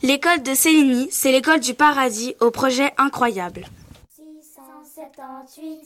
L'école de Céligny, c'est l'école du paradis au projet incroyable. 678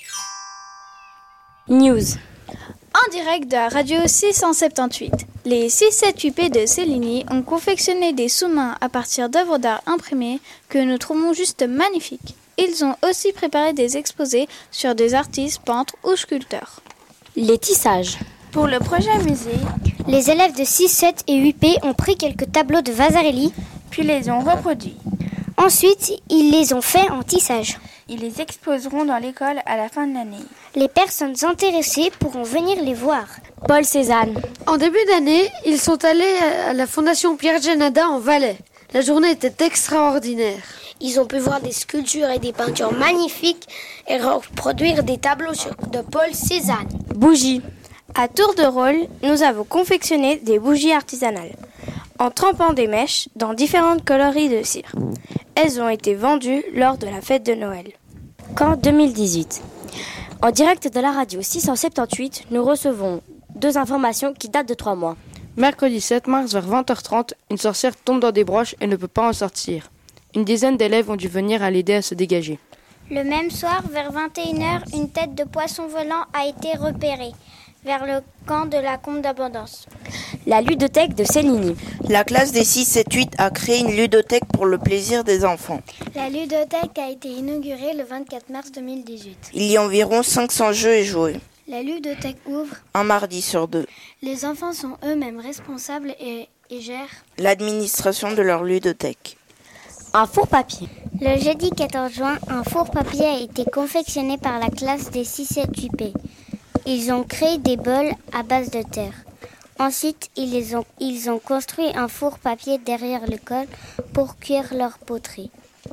News. En direct de la radio 678, les 678P de Céligny ont confectionné des sous-mains à partir d'œuvres d'art imprimées que nous trouvons juste magnifiques. Ils ont aussi préparé des exposés sur des artistes, peintres ou sculpteurs. Les tissages. Pour le projet musée, Les élèves de 6, 7 et 8P ont pris quelques tableaux de Vasarely, puis les ont reproduits. ensuite ils les ont faits en tissage. Ils les exposeront dans l'école à la fin de l'année. Les personnes intéressées pourront venir les voir. Paul Cézanne. En début d'année, ils sont allés à la Fondation Pierre Janada en Valais. La journée était extraordinaire. Ils ont pu voir des sculptures et des peintures magnifiques et reproduire des tableaux de Paul Cézanne. Bougies. À tour de rôle, nous avons confectionné des bougies artisanales en trempant des mèches dans différentes coloris de cire. Elles ont été vendues lors de la fête de Noël. Caen 2018. En direct de la radio 678, nous recevons 2 informations qui datent de 3 mois. Mercredi 7 mars vers 20h30, une sorcière tombe dans des broches et ne peut pas en sortir. Une dizaine d'élèves ont dû venir à l'aider à se dégager. Le même soir, vers 21h, une tête de poisson volant a été repérée vers le camp de la Combe d'Abondance. La ludothèque de Céligny. La classe des 6, 7, 8 a créé une ludothèque pour le plaisir des enfants. La ludothèque a été inaugurée le 24 mars 2018. Il y a environ 500 jeux et jouets, La ludothèque ouvre. un mardi sur 2. Les enfants sont eux-mêmes responsables et gèrent. L'administration de leur ludothèque. Un four papier. Le jeudi 14 juin, un four papier a été confectionné par la classe des 6, 7, 8P. Ils ont créé des bols à base de terre. Ensuite, ils ont construit un four papier derrière l'école pour cuire leur poterie.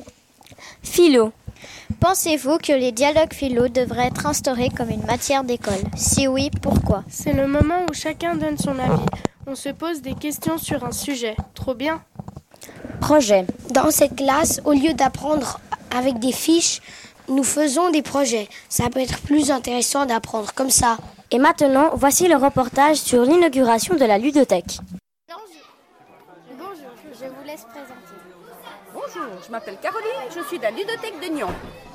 Philo. Pensez-vous que les dialogues philo devraient être instaurés comme une matière d'école? Si oui, pourquoi? C'est le moment où chacun donne son avis. On se pose des questions sur un sujet. Trop bien. Projet. Dans cette classe, au lieu d'apprendre avec des fiches, nous faisons des projets. Ça peut être plus intéressant d'apprendre comme ça. Et maintenant, voici le reportage sur l'inauguration de la ludothèque. Bonjour, je vous laisse présenter. Bonjour, je m'appelle Caroline, je suis de la ludothèque de Nyon.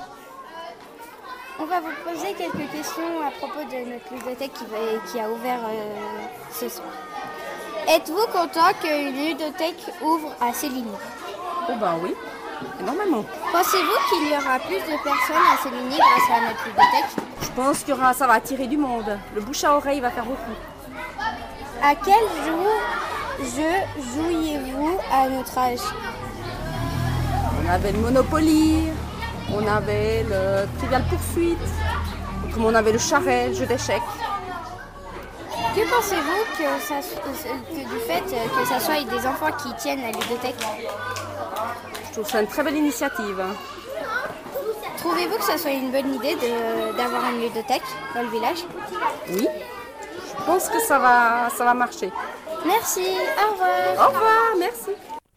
On va vous poser quelques questions à propos de notre ludothèque qui a ouvert ce soir. Êtes-vous content qu'une ludothèque ouvre à Céligny? Oh ben oui, énormément. Pensez-vous qu'il y aura plus de personnes à Céligny grâce à notre ludothèque? Je pense que ça va attirer du monde. Le bouche à oreille va faire beaucoup. À quel jeu jouiez-vous à notre âge? On avait le Monopoly, on avait le Trivial Poursuite, comme on avait le charret, le jeu d'échecs. Que pensez-vous que du fait que ça soit des enfants qui tiennent la ludothèque? Je trouve ça une très belle initiative. Trouvez-vous que ça soit une bonne idée d'avoir une ludothèque dans le village? Oui, je pense que ça va marcher. Merci, au revoir. Au revoir, merci.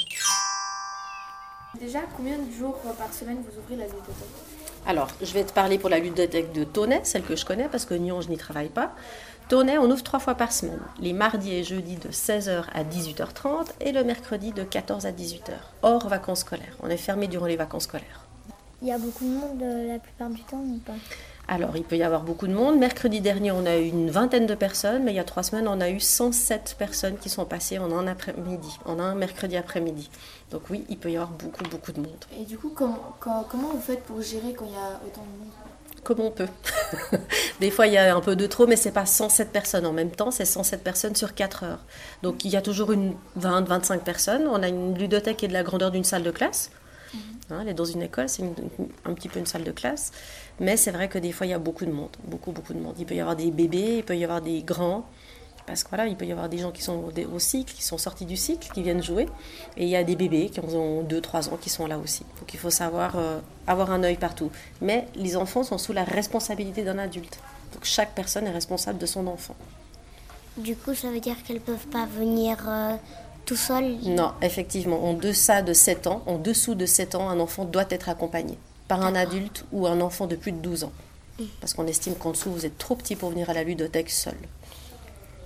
Déjà, combien de jours par semaine vous ouvrez la ludothèque? Alors, je vais te parler pour la ludothèque de Tonnay, celle que je connais, parce que Nyon, je n'y travaille pas. Tonnay, on ouvre 3 fois par semaine, les mardis et jeudis de 16h à 18h30 et le mercredi de 14h à 18h, hors vacances scolaires. On est fermé durant les vacances scolaires. Il y a beaucoup de monde la plupart du temps ou pas? Alors, il peut y avoir beaucoup de monde. Mercredi dernier, on a eu une vingtaine de personnes, mais il y a 3 semaines, on a eu 107 personnes qui sont passées en un après-midi, en un mercredi après-midi. Donc oui, il peut y avoir beaucoup de monde. Et du coup, comment vous faites pour gérer quand il y a autant de monde? Comme on peut. Des fois, il y a un peu de trop, mais ce n'est pas 107 personnes en même temps, c'est 107 personnes sur 4 heures. Donc, il y a toujours une 20-25 personnes. On a une ludothèque qui est de la grandeur d'une salle de classe. Elle est dans une école, c'est un petit peu une salle de classe. Mais c'est vrai que des fois, il y a beaucoup de monde, beaucoup de monde. Il peut y avoir des bébés, il peut y avoir des grands. Parce que voilà, il peut y avoir des gens qui sont au cycle, qui sont sortis du cycle, qui viennent jouer. Et il y a des bébés qui ont 2-3 ans qui sont là aussi. Donc il faut savoir avoir un œil partout. Mais les enfants sont sous la responsabilité d'un adulte. Donc chaque personne est responsable de son enfant. Du coup, ça veut dire qu'elles ne peuvent pas venir tout seules? Non, effectivement. En dessous de 7 ans, un enfant doit être accompagné par un adulte ou un enfant de plus de 12 ans. Parce qu'on estime qu'en dessous, vous êtes trop petit pour venir à la ludothèque seul.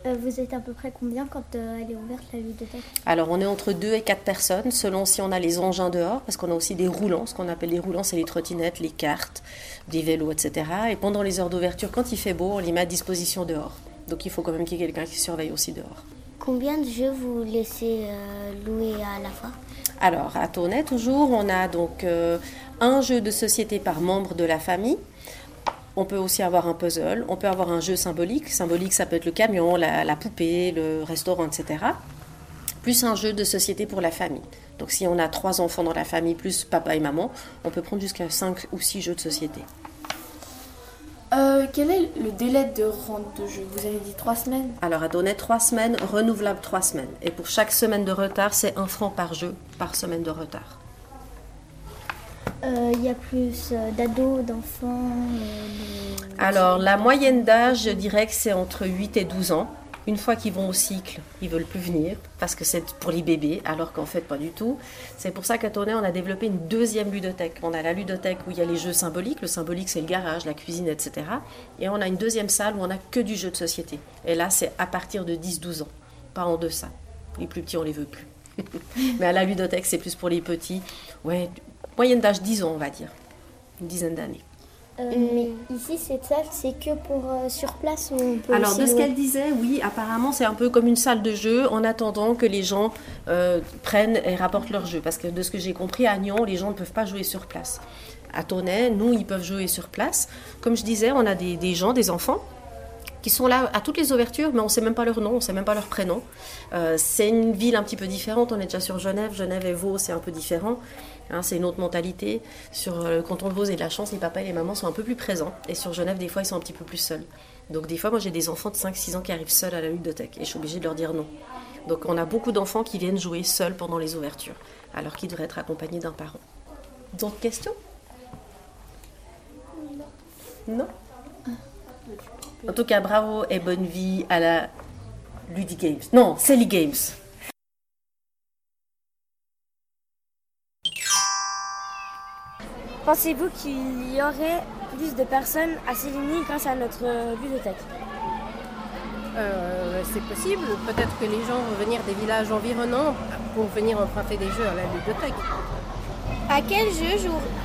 Vous êtes à peu près combien quand elle est ouverte, la ludothèque? Alors, on est entre 2 et 4 personnes, selon si on a les engins dehors, parce qu'on a aussi des roulants. Ce qu'on appelle les roulants, c'est les trottinettes, les cartes, des vélos, etc. Et pendant les heures d'ouverture, quand il fait beau, on les met à disposition dehors. Donc, il faut quand même qu'il y ait quelqu'un qui surveille aussi dehors. Combien de jeux vous laissez louer à la fois? Alors, à Tonnet, toujours, on a donc un jeu de société par membre de la famille. On peut aussi avoir un puzzle, on peut avoir un jeu symbolique. Symbolique, ça peut être le camion, la poupée, le restaurant, etc. Plus un jeu de société pour la famille. Donc si on a 3 enfants dans la famille, plus papa et maman, on peut prendre jusqu'à 5 ou 6 jeux de société. Quel est le délai de rente de jeu? Vous avez dit 3 semaines? Alors à Tonnet, 3 semaines, renouvelable 3 semaines. Et pour chaque semaine de retard, c'est 1 franc par jeu, par semaine de retard. Il y a plus d'ados, d'enfants Alors, la moyenne d'âge, je dirais que c'est entre 8 et 12 ans. Une fois qu'ils vont au cycle, ils ne veulent plus venir parce que c'est pour les bébés, alors qu'en fait, pas du tout. C'est pour ça qu'à Tonnet, on a développé une deuxième ludothèque. On a la ludothèque où il y a les jeux symboliques. Le symbolique, c'est le garage, la cuisine, etc. Et on a une deuxième salle où on n'a que du jeu de société. Et là, c'est à partir de 10-12 ans, pas en deçà. Les plus petits, on ne les veut plus. Mais à la ludothèque, c'est plus pour les petits. Ouais, moyenne d'âge 10 ans, on va dire. Une dizaine d'années. Mais ici, cette salle, c'est que pour sur place ou on peut Alors, aussi de ce louer? qu'elle disait, oui, apparemment, c'est un peu comme une salle de jeu en attendant que les gens prennent et rapportent leur jeu. Parce que de ce que j'ai compris, à Nyon, les gens ne peuvent pas jouer sur place. À Tonnet, nous, ils peuvent jouer sur place. Comme je disais, on a des gens, des enfants, qui sont là à toutes les ouvertures, mais on ne sait même pas leur nom, on ne sait même pas leur prénom. C'est une ville un petit peu différente, on est déjà sur Genève. Genève et Vaud, c'est un peu différent. Hein, c'est une autre mentalité. Sur le canton de Vaud et de la Chance, les papas et les mamans sont un peu plus présents. Et sur Genève, des fois, ils sont un petit peu plus seuls. Donc des fois, moi, j'ai des enfants de 5-6 ans qui arrivent seuls à la ludothèque. Et je suis obligée de leur dire non. Donc on a beaucoup d'enfants qui viennent jouer seuls pendant les ouvertures, alors qu'ils devraient être accompagnés d'un parent. D'autres questions? Non. En tout cas, bravo et bonne vie à la Ludi Games. Non, Célie Games. Pensez-vous qu'il y aurait plus de personnes à Séligny grâce à notre ludothèque? C'est possible. Peut-être que les gens vont venir des villages environnants pour venir emprunter des jeux à la ludothèque. À quel jeu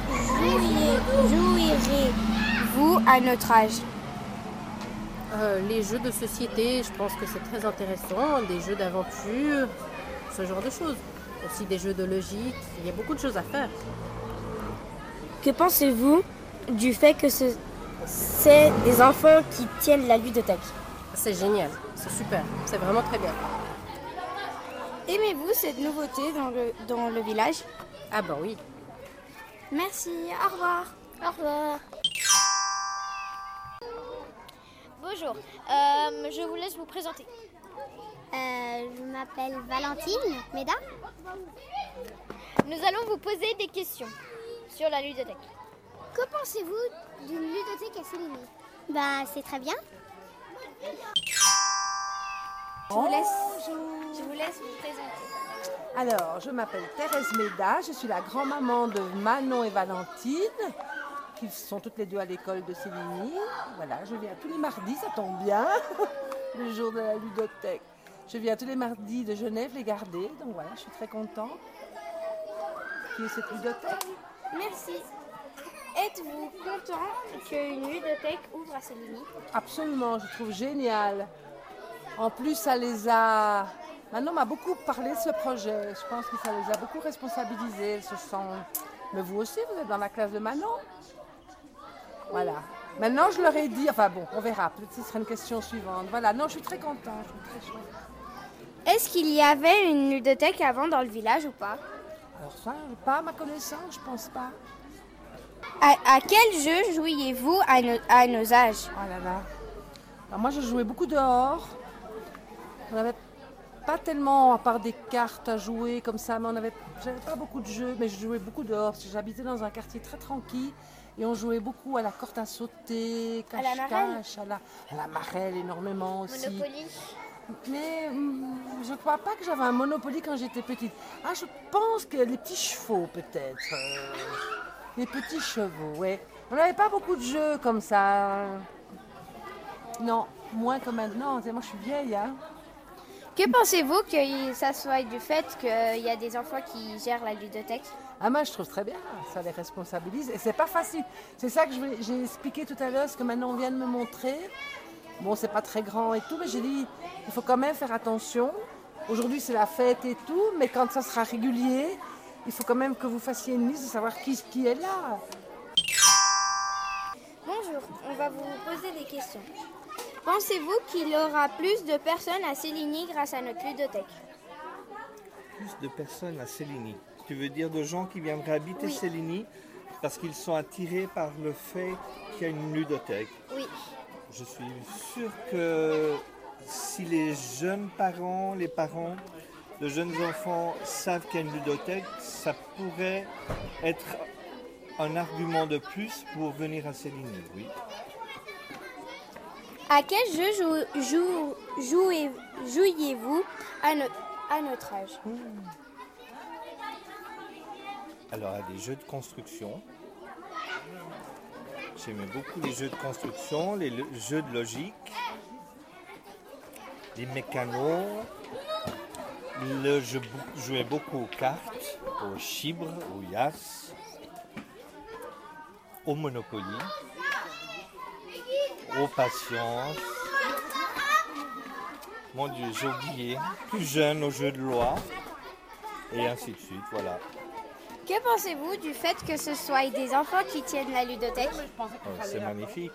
joueriez-vous à notre âge? Les jeux de société, je pense que c'est très intéressant. Des jeux d'aventure, ce genre de choses. Aussi des jeux de logique. Il y a beaucoup de choses à faire. Que pensez-vous du fait que c'est des enfants qui tiennent la ludothèque? C'est génial, c'est super, c'est vraiment très bien. Aimez-vous cette nouveauté dans le village? Ah bah oui. Merci, au revoir. Au revoir. Bonjour, je vous laisse vous présenter. Je m'appelle Valentine Méda. Nous allons vous poser des questions sur la ludothèque. Que pensez-vous d'une ludothèque à Séligny? Bah, c'est très bien. Je vous laisse vous présenter. Alors, je m'appelle Thérèse Méda, je suis la grand-maman de Manon et Valentine, qui sont toutes les deux à l'école de Séligny. Voilà, je viens tous les mardis, ça tombe bien, le jour de la ludothèque. Je viens tous les mardis de Genève les garder, donc voilà, je suis très contente qu'il y ait cette ludothèque. Merci. Êtes-vous content qu'une ludothèque ouvre à Séligny? Absolument, je trouve génial. En plus, ça les a... Manon m'a beaucoup parlé de ce projet. Je pense que ça les a beaucoup responsabilisés. Elles se sentent... Mais vous aussi, vous êtes dans la classe de Manon. Voilà. Maintenant, je leur ai dit... Enfin bon, on verra. Peut-être que ce sera une question suivante. Voilà. Non, je suis très contente. Je suis très chouette. Est-ce qu'il y avait une ludothèque avant dans le village ou pas? Alors ça, pas à ma connaissance, je pense pas. À quel jeu jouiez-vous à nos âges? Oh là là. Alors moi, je jouais beaucoup dehors. On n'avait pas tellement, à part des cartes à jouer comme ça, mais j'avais pas beaucoup de jeux, mais je jouais beaucoup dehors, parce que j'habitais dans un quartier très tranquille, et on jouait beaucoup à la corde à sauter, cache-cache, à la marelle énormément aussi. Monopoly. Mais je ne crois pas que j'avais un Monopoly quand j'étais petite. Ah, je pense que les petits chevaux, peut-être. Les petits chevaux, ouais. On n'avait pas beaucoup de jeux comme ça. Non. moins que maintenant. Moi, je suis vieille, hein. Que pensez-vous que ça soit du fait qu'il y a des enfants qui gèrent la ludothèque? Ah, moi, je trouve très bien. Ça les responsabilise. Et c'est pas facile. C'est ça que j'ai expliqué tout à l'heure, ce que maintenant on vient de me montrer. Bon, c'est pas très grand et tout, mais j'ai dit, il faut quand même faire attention. Aujourd'hui, c'est la fête et tout, mais quand ça sera régulier, il faut quand même que vous fassiez une liste de savoir qui est là. Bonjour, on va vous poser des questions. Pensez-vous qu'il y aura plus de personnes à Séligny grâce à notre ludothèque? Plus de personnes à Séligny. Tu veux dire de gens qui viendraient habiter Oui. Séligny parce qu'ils sont attirés par le fait qu'il y a une ludothèque? Oui. Je suis sûr que si les jeunes parents, les parents de jeunes enfants savent qu'il y a une ludothèque, ça pourrait être un argument de plus pour venir à Séligny, oui. À quel jeu jouiez-vous à notre âge? Alors, à des jeux de construction. J'aimais beaucoup les jeux de construction, les jeux de logique, les mécanos. Je jouais beaucoup aux cartes, au chibre, au yas, au Monopoly, aux patience. Mon Dieu, j'ai oublié. Plus jeune, aux jeux de loi, et ainsi de suite, voilà. Que pensez-vous du fait que ce soit des enfants qui tiennent la ludothèque? Oh, c'est magnifique.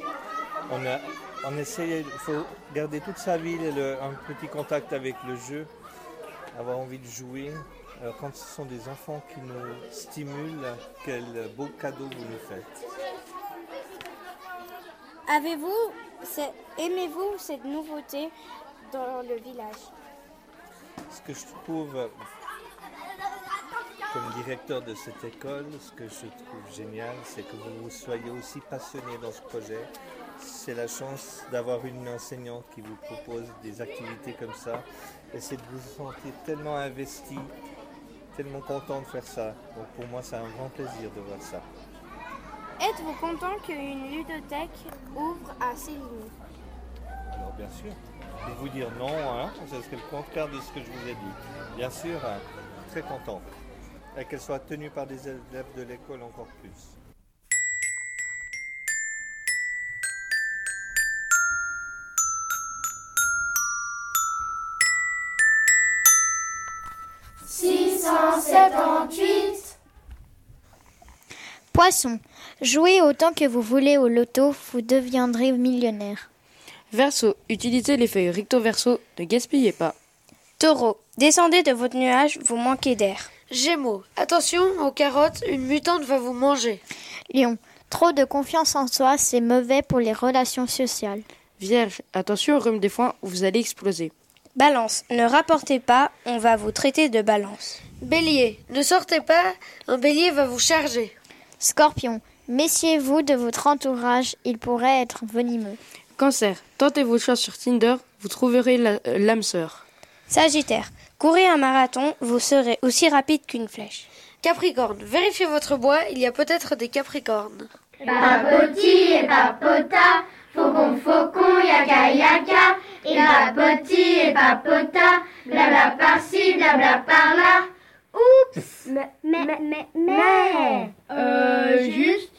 On essaie, il faut garder toute sa vie un petit contact avec le jeu, avoir envie de jouer. Alors, quand ce sont des enfants qui nous stimulent, quel beau cadeau vous nous faites. Aimez-vous cette nouveauté dans le village? Ce que je trouve, comme directeur de cette école, ce que je trouve génial, c'est que vous soyez aussi passionné dans ce projet. C'est la chance d'avoir une enseignante qui vous propose des activités comme ça. Et c'est de vous sentir tellement investi, tellement content de faire ça. Donc pour moi, c'est un grand plaisir de voir ça. Êtes-vous content qu'une ludothèque ouvre à Séligny? Alors bien sûr. Je vais vous dire non, hein, c'est le contraire de ce que je vous ai dit. Bien sûr, hein, très content. Et qu'elle soit tenue par des élèves de l'école encore plus. Poisson. Jouez autant que vous voulez au loto, vous deviendrez millionnaire. Verseau. Utilisez les feuilles recto verso, ne gaspillez pas. Taureau. Descendez de votre nuage, vous manquez d'air. Gémeaux. Attention aux carottes, une mutante va vous manger. Lion. Trop de confiance en soi, c'est mauvais pour les relations sociales. Vierge. Attention au rhume des foins, vous allez exploser. Balance. Ne rapportez pas, on va vous traiter de balance. Bélier. Ne sortez pas, un bélier va vous charger. Scorpion. Méfiez-vous de votre entourage, il pourrait être venimeux. Cancer. Tentez vos choix sur Tinder, vous trouverez l'âme sœur. Sagittaire. Courez un marathon, vous serez aussi rapide qu'une flèche. Capricorne. Vérifiez votre bois, il y a peut-être des capricornes. Papoti et papota, faucon faucon, yaka yaka, et papoti et papota, blabla par-ci, blabla par-là. Oups! Mais. Juste